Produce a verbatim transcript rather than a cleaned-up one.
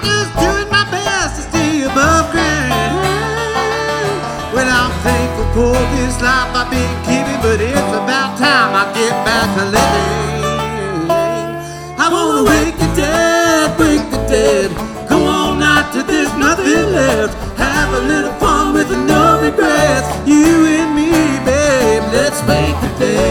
just doing my best to stay above ground. Well, I'm thankful for this life I've been given, but it's about time I get back to living. I wanna wake the dead, wake the dead. Go on out till there's nothing left. Have a little fun with no regrets. You and me, babe, let's wake the dead.